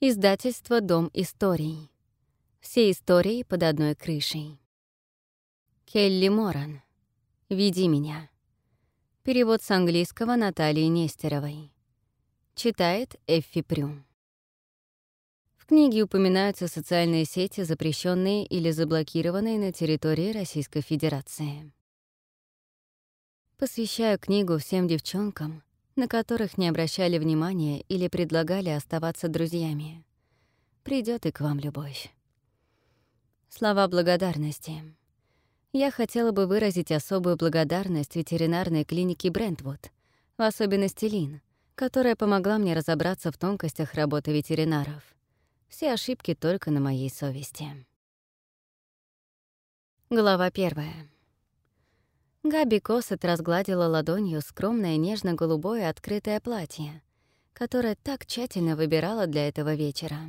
Издательство «Дом историй». Все истории под одной крышей. Келли Моран. «Веди меня». Перевод с английского Натальи Нестеровой. Читает Эффи Прю. В книге упоминаются социальные сети, запрещенные или заблокированные на территории Российской Федерации. Посвящаю книгу всем девчонкам, на которых не обращали внимания или предлагали оставаться друзьями. Придёт и к вам любовь. Слова благодарности. Я хотела бы выразить особую благодарность ветеринарной клинике Брентвуд, в особенности Лин, которая помогла мне разобраться в тонкостях работы ветеринаров. Все ошибки только на моей совести. Глава 1. Габи Косет разгладила ладонью скромное нежно-голубое открытое платье, которое так тщательно выбирала для этого вечера.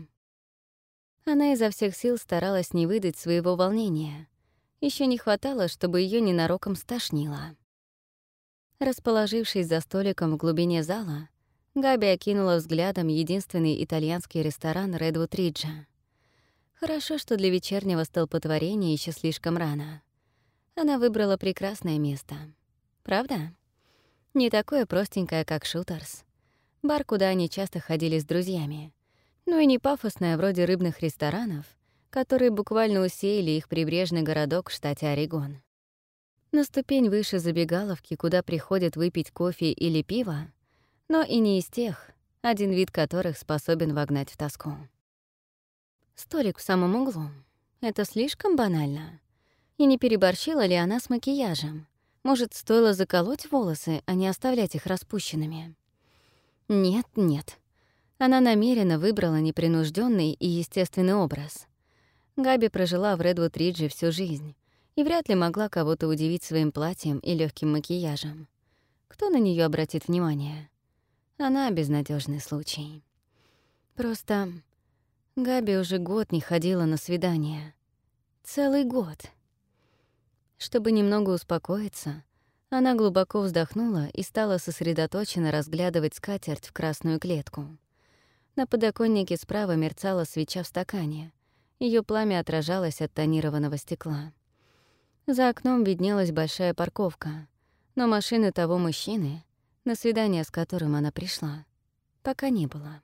Она изо всех сил старалась не выдать своего волнения. Еще не хватало, чтобы ее ненароком стошнило. Расположившись за столиком в глубине зала, Габи окинула взглядом единственный итальянский ресторан Редвуд Риджа. Хорошо, что для вечернего столпотворения еще слишком рано. Она выбрала прекрасное место. Правда? Не такое простенькое, как Шутерс. Бар, куда они часто ходили с друзьями. Ну и не пафосное, вроде рыбных ресторанов, которые буквально усеяли их прибрежный городок в штате Орегон. На ступень выше забегаловки, куда приходят выпить кофе или пиво, но и не из тех, один вид которых способен вогнать в тоску. Столик в самом углу. Это слишком банально. И не переборщила ли она с макияжем? Может, стоило заколоть волосы, а не оставлять их распущенными? Нет. Она намеренно выбрала непринужденный и естественный образ. Габи прожила в Редвуд-Ридже всю жизнь и вряд ли могла кого-то удивить своим платьем и легким макияжем. Кто на нее обратит внимание? Она — безнадежный случай. Просто Габи уже год не ходила на свидания. Целый год. Чтобы немного успокоиться, она глубоко вздохнула и стала сосредоточенно разглядывать скатерть в красную клетку. На подоконнике справа мерцала свеча в стакане. Ее пламя отражалось от тонированного стекла. За окном виднелась большая парковка, но машины того мужчины, на свидание с которым она пришла, пока не было.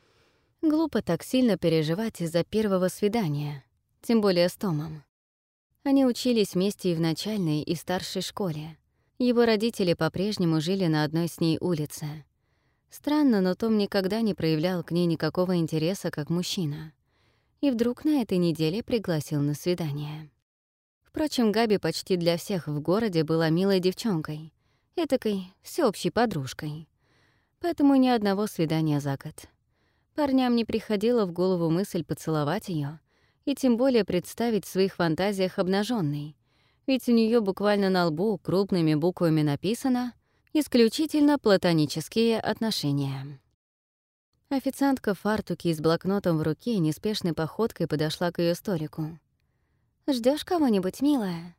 Глупо так сильно переживать из-за первого свидания, тем более с Томом. Они учились вместе и в начальной, и в старшей школе. Его родители по-прежнему жили на одной с ней улице. Странно, но Том никогда не проявлял к ней никакого интереса как мужчина. И вдруг на этой неделе пригласил на свидание. Впрочем, Габи почти для всех в городе была милой девчонкой, этакой всеобщей подружкой. Поэтому ни одного свидания за год. Парням не приходила в голову мысль поцеловать ее и тем более представить в своих фантазиях обнаженной, ведь у нее буквально на лбу крупными буквами написано «Исключительно платонические отношения». Официантка в фартуке и с блокнотом в руке неспешной походкой подошла к ее столику. Ждешь кого-нибудь, милая?»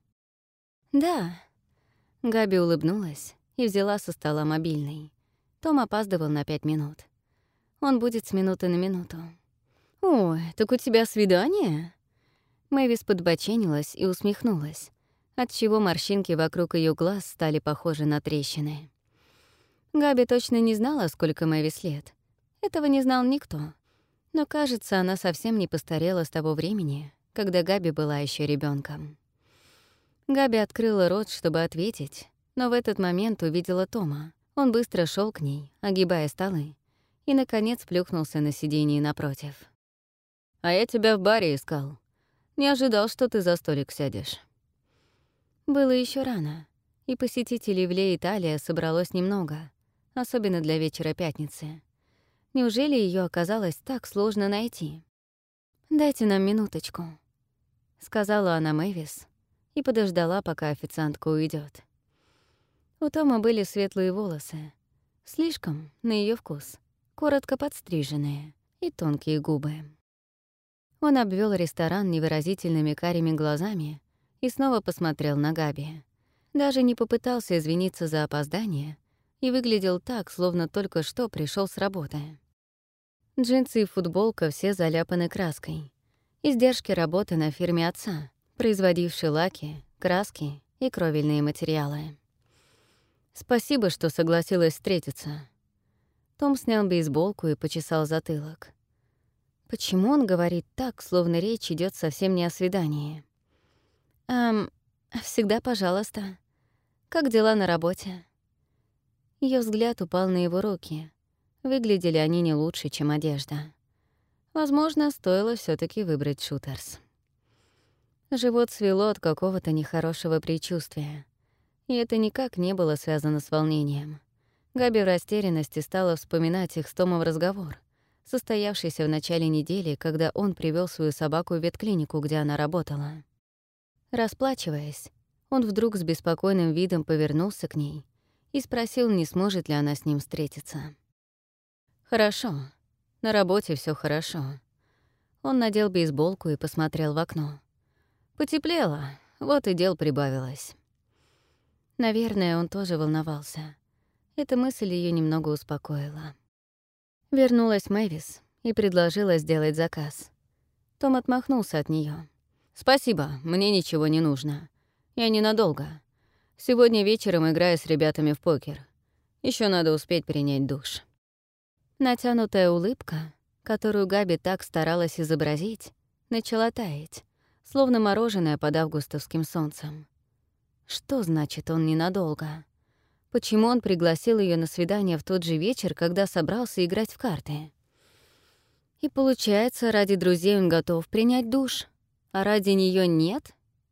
«Да». Габи улыбнулась и взяла со стола мобильный. Том опаздывал на 5 минут. Он будет с минуты на минуту. «Ой, так у тебя свидание?» Мэвис подбоченилась и усмехнулась, отчего морщинки вокруг ее глаз стали похожи на трещины. Габи точно не знала, сколько Мэвис лет. Этого не знал никто. Но, кажется, она совсем не постарела с того времени, когда Габи была еще ребенком. Габи открыла рот, чтобы ответить, но в этот момент увидела Тома. Он быстро шел к ней, огибая столы, и, наконец, плюхнулся на сиденье напротив. «А я тебя в баре искал. Не ожидал, что ты за столик сядешь». Было еще рано, и посетителей в Ле Италия собралось немного, особенно для вечера пятницы. Неужели ее оказалось так сложно найти? «Дайте нам минуточку», — сказала она Мэвис и подождала, пока официантка уйдет. У Тома были светлые волосы, слишком, на ее вкус, коротко подстриженные и тонкие губы. Он обвел ресторан невыразительными карими глазами и снова посмотрел на Габи. Даже не попытался извиниться за опоздание и выглядел так, словно только что пришел с работы. Джинсы и футболка все заляпаны краской. Издержки работы на фирме отца, производившей лаки, краски и кровельные материалы. Спасибо, что согласилась встретиться. Том снял бейсболку и почесал затылок. Почему он говорит так, словно речь идет совсем не о свидании? Всегда пожалуйста. Как дела на работе?» Ее взгляд упал на его руки. Выглядели они не лучше, чем одежда. Возможно, стоило все таки выбрать шутерс. Живот свело от какого-то нехорошего предчувствия. И это никак не было связано с волнением. Габи в растерянности стала вспоминать их с Томом разговор, состоявшийся в начале недели, когда он привел свою собаку в ветклинику, где она работала. Расплачиваясь, он вдруг с беспокойным видом повернулся к ней и спросил, не сможет ли она с ним встретиться. «Хорошо. На работе все хорошо». Он надел бейсболку и посмотрел в окно. Потеплело, вот и дел прибавилось. Наверное, он тоже волновался. Эта мысль ее немного успокоила. Вернулась Мэвис и предложила сделать заказ. Том отмахнулся от нее. «Спасибо, мне ничего не нужно. Я ненадолго. Сегодня вечером играю с ребятами в покер. Еще надо успеть принять душ». Натянутая улыбка, которую Габи так старалась изобразить, начала таять, словно мороженое под августовским солнцем. Что значит он ненадолго? Почему он пригласил ее на свидание в тот же вечер, когда собрался играть в карты? И получается, ради друзей он готов принять душ, а ради нее нет?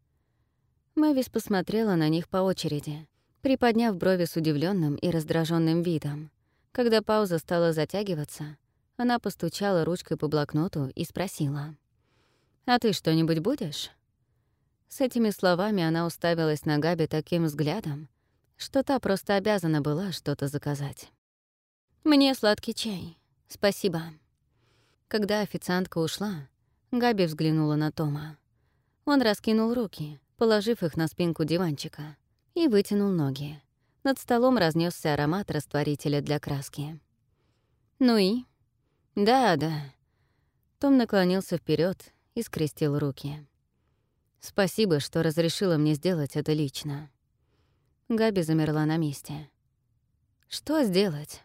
Мэвис посмотрела на них по очереди, приподняв брови с удивленным и раздраженным видом. Когда пауза стала затягиваться, она постучала ручкой по блокноту и спросила: «А ты что-нибудь будешь?» С этими словами она уставилась на Габи таким взглядом, что та просто обязана была что-то заказать. «Мне сладкий чай. Спасибо». Когда официантка ушла, Габи взглянула на Тома. Он раскинул руки, положив их на спинку диванчика, и вытянул ноги. Над столом разнесся аромат растворителя для краски. «Ну и?» «Да». Том наклонился вперед и скрестил руки. «Спасибо, что разрешила мне сделать это лично». Габи замерла на месте. «Что сделать?»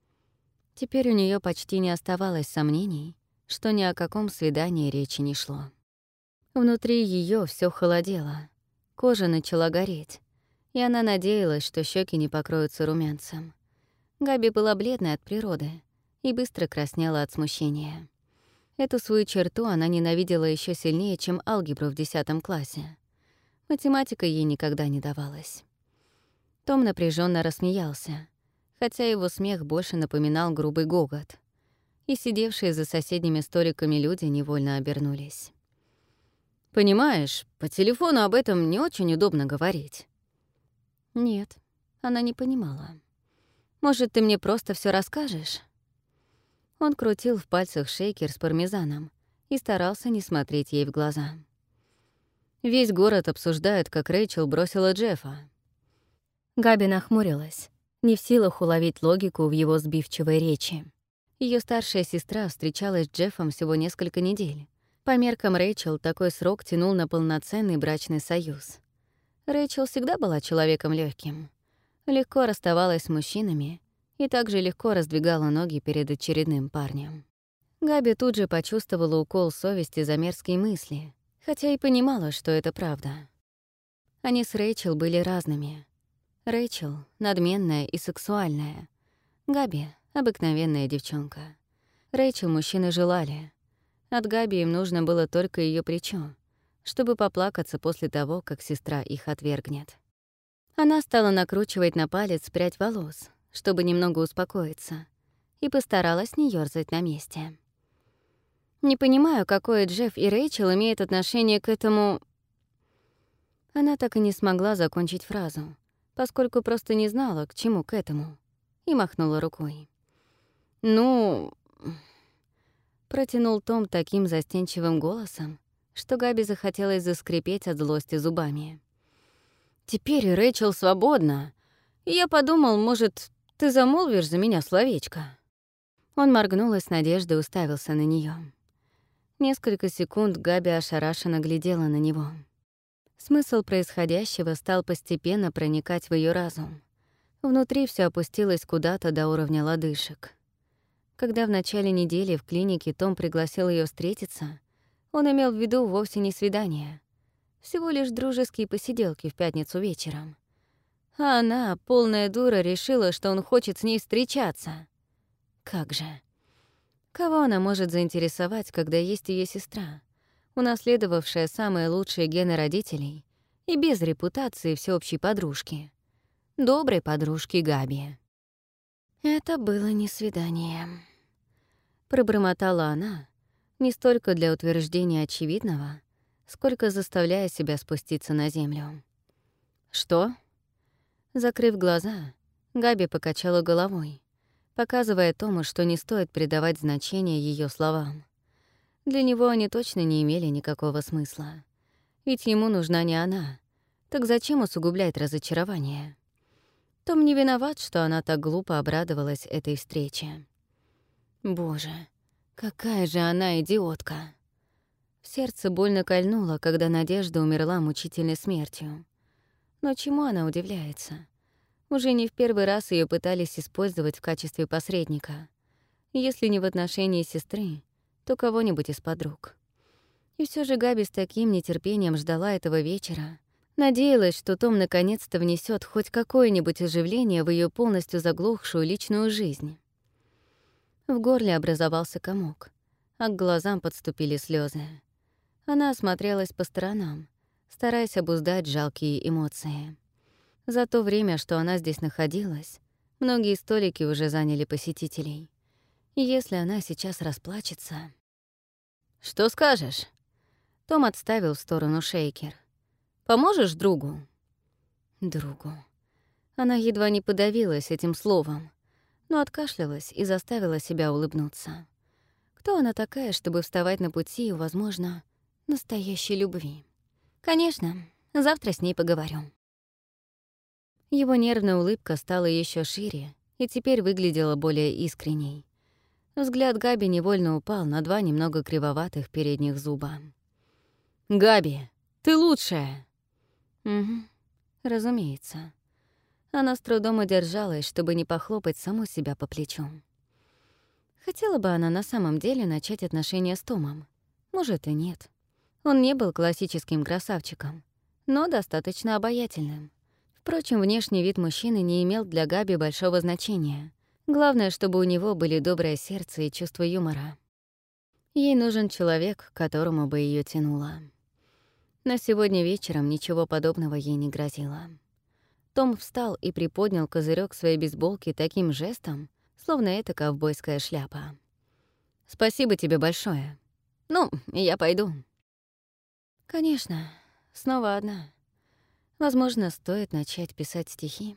Теперь у нее почти не оставалось сомнений, что ни о каком свидании речи не шло. Внутри ее все холодело, кожа начала гореть, и она надеялась, что щеки не покроются румянцем. Габи была бледной от природы и быстро краснела от смущения. Эту свою черту она ненавидела еще сильнее, чем алгебру в 10 классе. Математика ей никогда не давалась. Том напряженно рассмеялся, хотя его смех больше напоминал грубый гогот. И сидевшие за соседними столиками люди невольно обернулись. «Понимаешь, по телефону об этом не очень удобно говорить». Нет, она не понимала. «Может, ты мне просто все расскажешь?» Он крутил в пальцах шейкер с пармезаном и старался не смотреть ей в глаза. Весь город обсуждает, как Рэйчел бросила Джеффа. Габи нахмурилась, не в силах уловить логику в его сбивчивой речи. Ее старшая сестра встречалась с Джеффом всего несколько недель. По меркам Рэйчел такой срок тянул на полноценный брачный союз. Рэйчел всегда была человеком легким, легко расставалась с мужчинами и также легко раздвигала ноги перед очередным парнем. Габи тут же почувствовала укол совести за мерзкие мысли, хотя и понимала, что это правда. Они с Рэйчел были разными. Рэйчел — надменная и сексуальная. Габи — обыкновенная девчонка. Рэйчел мужчины желали. От Габи им нужно было только ее плечо, чтобы поплакаться после того, как сестра их отвергнет. Она стала накручивать на палец прядь волос, чтобы немного успокоиться, и постаралась не ёрзать на месте. «Не понимаю, какое Джефф и Рэйчел имеют отношение к этому...» Она так и не смогла закончить фразу, поскольку просто не знала, к чему к этому, и махнула рукой. «Ну...» Протянул Том таким застенчивым голосом, что Габи захотелось заскрипеть от злости зубами. «Теперь Рэйчел свободна, и я подумал, может, ты замолвишь за меня словечко?» Он моргнул и с надеждой уставился на нее. Несколько секунд Габи ошарашенно глядела на него. Смысл происходящего стал постепенно проникать в ее разум. Внутри все опустилось куда-то до уровня лодыжек. Когда в начале недели в клинике Том пригласил ее встретиться, он имел в виду вовсе не свидание, всего лишь дружеские посиделки в пятницу вечером. А она, полная дура, решила, что он хочет с ней встречаться. Как же? Кого она может заинтересовать, когда есть ее сестра, унаследовавшая самые лучшие гены родителей и без репутации всеобщей подружки? Доброй подружки Габи. Это было не свидание. Пробормотала она, не столько для утверждения очевидного, сколько заставляя себя спуститься на землю. «Что?» Закрыв глаза, Габи покачала головой, показывая Тому, что не стоит придавать значения ее словам. Для него они точно не имели никакого смысла. Ведь ему нужна не она. Так зачем усугублять разочарование? Том не виноват, что она так глупо обрадовалась этой встрече. Боже, какая же она идиотка! В сердце больно кольнуло, когда Надежда умерла мучительной смертью. Но чему она удивляется? Уже не в первый раз ее пытались использовать в качестве посредника. Если не в отношении сестры, то кого-нибудь из подруг. И все же Габи с таким нетерпением ждала этого вечера, надеялась, что Том наконец-то внесет хоть какое-нибудь оживление в ее полностью заглохшую личную жизнь. В горле образовался комок, а к глазам подступили слезы. Она осмотрелась по сторонам, стараясь обуздать жалкие эмоции. За то время, что она здесь находилась, многие столики уже заняли посетителей. И если она сейчас расплачется... «Что скажешь?» Том отставил в сторону шейкер. «Поможешь другу?» «Другу». Она едва не подавилась этим словом, но откашлялась и заставила себя улыбнуться. Кто она такая, чтобы вставать на пути, возможно, настоящей любви? Конечно, завтра с ней поговорю. Его нервная улыбка стала еще шире и теперь выглядела более искренней. Взгляд Габи невольно упал на два немного кривоватых передних зуба. «Габи, ты лучшая!» «Угу, разумеется». Она с трудом удержалась, чтобы не похлопать саму себя по плечу. Хотела бы она на самом деле начать отношения с Томом. Может, и нет. Он не был классическим красавчиком, но достаточно обаятельным. Впрочем, внешний вид мужчины не имел для Габи большого значения. Главное, чтобы у него были доброе сердце и чувство юмора. Ей нужен человек, к которому бы ее тянуло. Но сегодня вечером ничего подобного ей не грозило. Том встал и приподнял козырек своей бейсболки таким жестом, словно это ковбойская шляпа. «Спасибо тебе большое. Ну, я пойду». «Конечно, снова одна. Возможно, стоит начать писать стихи».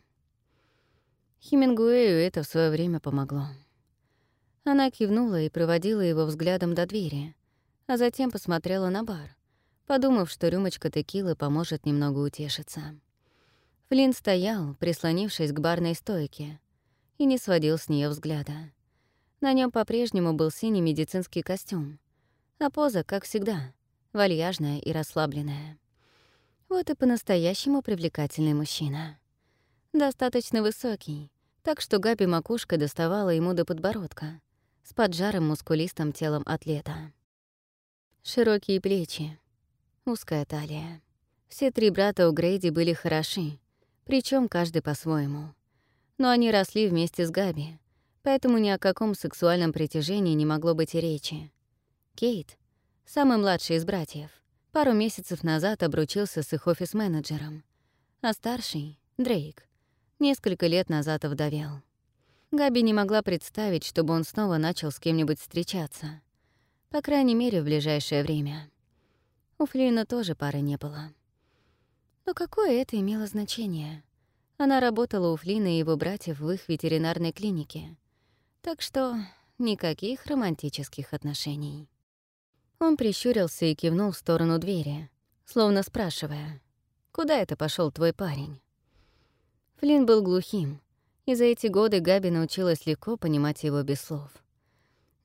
Хемингуэю это в свое время помогло. Она кивнула и проводила его взглядом до двери, а затем посмотрела на бар, подумав, что рюмочка текилы поможет немного утешиться. Флинн стоял, прислонившись к барной стойке, и не сводил с нее взгляда. На нем по-прежнему был синий медицинский костюм, а поза, как всегда, вальяжная и расслабленная. Вот и по-настоящему привлекательный мужчина. Достаточно высокий, так что Габи макушка доставала ему до подбородка, с поджарым мускулистым телом атлета. Широкие плечи, узкая талия. Все три брата у Грейди были хороши, причем каждый по-своему. Но они росли вместе с Габи, поэтому ни о каком сексуальном притяжении не могло быть и речи. Кейт, самый младший из братьев, пару месяцев назад обручился с их офис-менеджером, а старший, Дрейк, несколько лет назад овдовел. Габи не могла представить, чтобы он снова начал с кем-нибудь встречаться. По крайней мере, в ближайшее время. У Флина тоже пары не было. Но какое это имело значение? Она работала у Флина и его братьев в их ветеринарной клинике. Так что никаких романтических отношений. Он прищурился и кивнул в сторону двери, словно спрашивая, «Куда это пошел твой парень?» Флинн был глухим, и за эти годы Габи научилась легко понимать его без слов.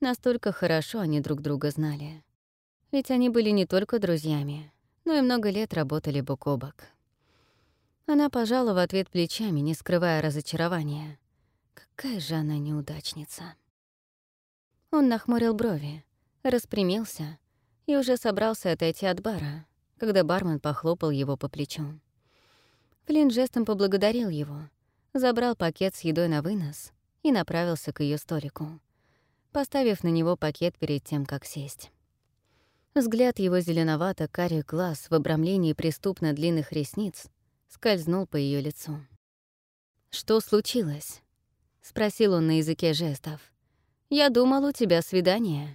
Настолько хорошо они друг друга знали. Ведь они были не только друзьями, но и много лет работали бок о бок. Она пожала в ответ плечами, не скрывая разочарования. Какая же она неудачница. Он нахмурил брови, распрямился и уже собрался отойти от бара, когда бармен похлопал его по плечу. Флинн жестом поблагодарил его, забрал пакет с едой на вынос и направился к ее столику, поставив на него пакет перед тем, как сесть. Взгляд его зеленовато-карих глаз в обрамлении преступно длинных ресниц скользнул по ее лицу. «Что случилось?» — спросил он на языке жестов. «Я думал, у тебя свидание».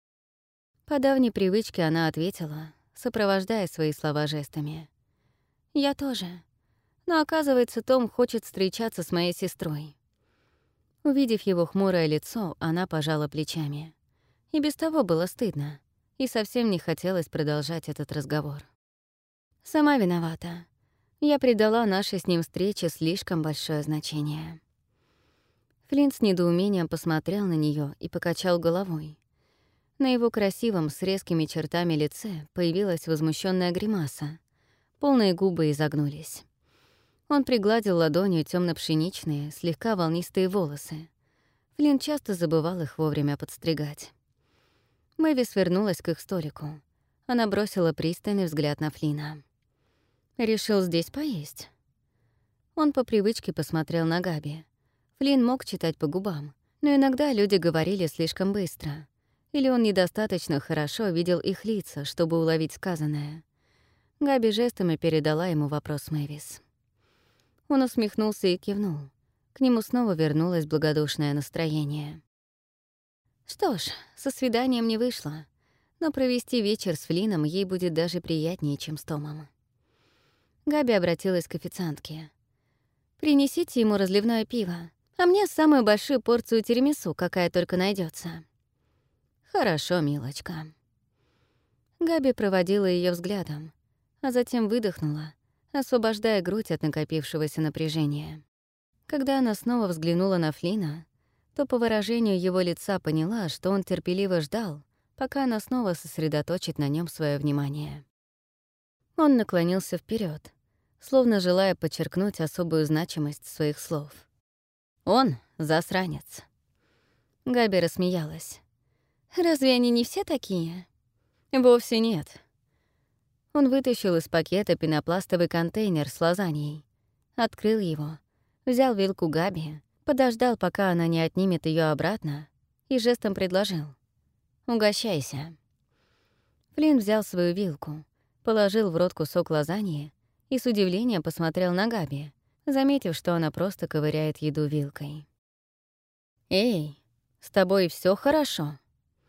По давней привычке она ответила, сопровождая свои слова жестами. «Я тоже. Но, оказывается, Том хочет встречаться с моей сестрой». Увидев его хмурое лицо, она пожала плечами. И без того было стыдно, и совсем не хотелось продолжать этот разговор. «Сама виновата. Я придала нашей с ним встрече слишком большое значение». Флинн с недоумением посмотрел на нее и покачал головой. На его красивом, с резкими чертами лице появилась возмущенная гримаса. Полные губы изогнулись. Он пригладил ладонью темно-пшеничные, слегка волнистые волосы. Флинн часто забывал их вовремя подстригать. Мэвис вернулась к их столику. Она бросила пристальный взгляд на Флина. «Решил здесь поесть?» Он по привычке посмотрел на Габи. Флинн мог читать по губам, но иногда люди говорили слишком быстро. Или он недостаточно хорошо видел их лица, чтобы уловить сказанное. Габи жестами передала ему вопрос Мэвис. Он усмехнулся и кивнул. К нему снова вернулось благодушное настроение. Что ж, со свиданием не вышло, но провести вечер с Флином ей будет даже приятнее, чем с Томом. Габи обратилась к официантке. «Принесите ему разливное пиво, а мне самую большую порцию тирамису, какая только найдется. «Хорошо, милочка». Габи проводила ее взглядом, а затем выдохнула, освобождая грудь от накопившегося напряжения. Когда она снова взглянула на Флина, то по выражению его лица поняла, что он терпеливо ждал, пока она снова сосредоточит на нем свое внимание. Он наклонился вперед, словно желая подчеркнуть особую значимость своих слов. «Он — засранец». Габи рассмеялась. «Разве они не все такие?» «Вовсе нет». Он вытащил из пакета пенопластовый контейнер с лазаньей, открыл его, взял вилку Габи, подождал, пока она не отнимет ее обратно, и жестом предложил: «Угощайся». Флинн взял свою вилку, положил в рот кусок лазаньи и с удивлением посмотрел на Габи, заметив, что она просто ковыряет еду вилкой. «Эй, с тобой все хорошо?»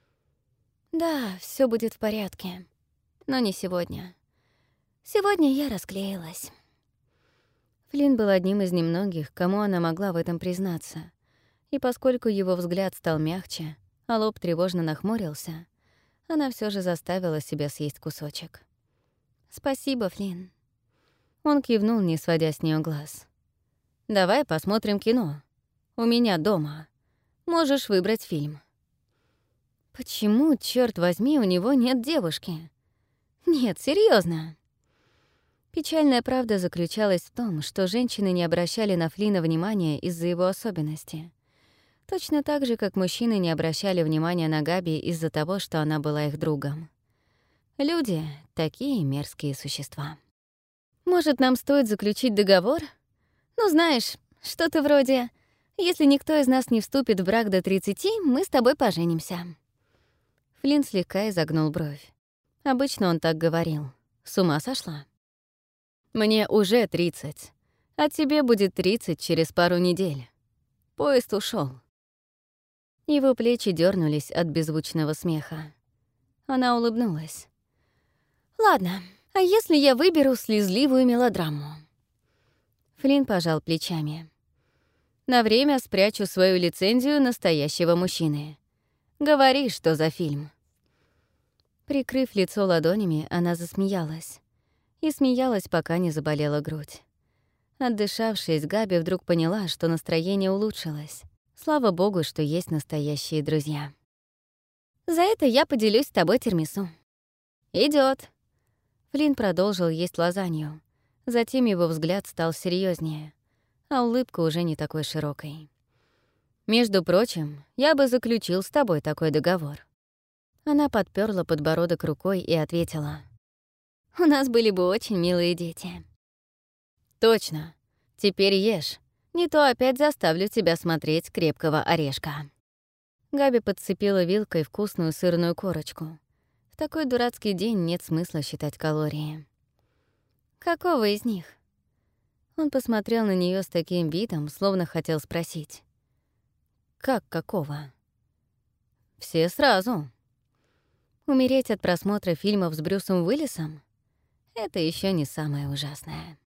«Да, все будет в порядке. Но не сегодня. Сегодня я расклеилась». Флинн был одним из немногих, кому она могла в этом признаться. И поскольку его взгляд стал мягче, а лоб тревожно нахмурился, она все же заставила себя съесть кусочек. «Спасибо, Флинн». Он кивнул, не сводя с нее глаз. «Давай посмотрим кино. У меня дома. Можешь выбрать фильм». Почему, черт возьми, у него нет девушки? Нет, серьезно. Печальная правда заключалась в том, что женщины не обращали на Флина внимания из-за его особенности. Точно так же, как мужчины не обращали внимания на Габи из-за того, что она была их другом. Люди — такие мерзкие существа. «Может, нам стоит заключить договор? Ну, знаешь, что-то вроде: если никто из нас не вступит в брак до 30, мы с тобой поженимся». Флинн слегка изогнул бровь. Обычно он так говорил. С ума сошла? «Мне уже 30, а тебе будет 30 через пару недель. Поезд ушел. Его плечи дернулись от беззвучного смеха. Она улыбнулась. «Ладно, а если я выберу слезливую мелодраму?» Флинн пожал плечами. «На время спрячу свою лицензию настоящего мужчины. Говори, что за фильм». Прикрыв лицо ладонями, она засмеялась. И смеялась, пока не заболела грудь. Отдышавшись, Габи вдруг поняла, что настроение улучшилось. Слава богу, что есть настоящие друзья. За это я поделюсь с тобой тирамису». Идёт. Флинн продолжил есть лазанью. Затем его взгляд стал серьезнее, а улыбка уже не такой широкой. «Между прочим, я бы заключил с тобой такой договор». Она подперла подбородок рукой и ответила: «У нас были бы очень милые дети». «Точно. Теперь ешь. Не то опять заставлю тебя смотреть «Крепкого орешка». Габи подцепила вилкой вкусную сырную корочку. В такой дурацкий день нет смысла считать калории. «Какого из них?» Он посмотрел на нее с таким видом, словно хотел спросить. «Как какого?» «Все сразу». Умереть от просмотра фильмов с Брюсом Уиллисом — это еще не самое ужасное.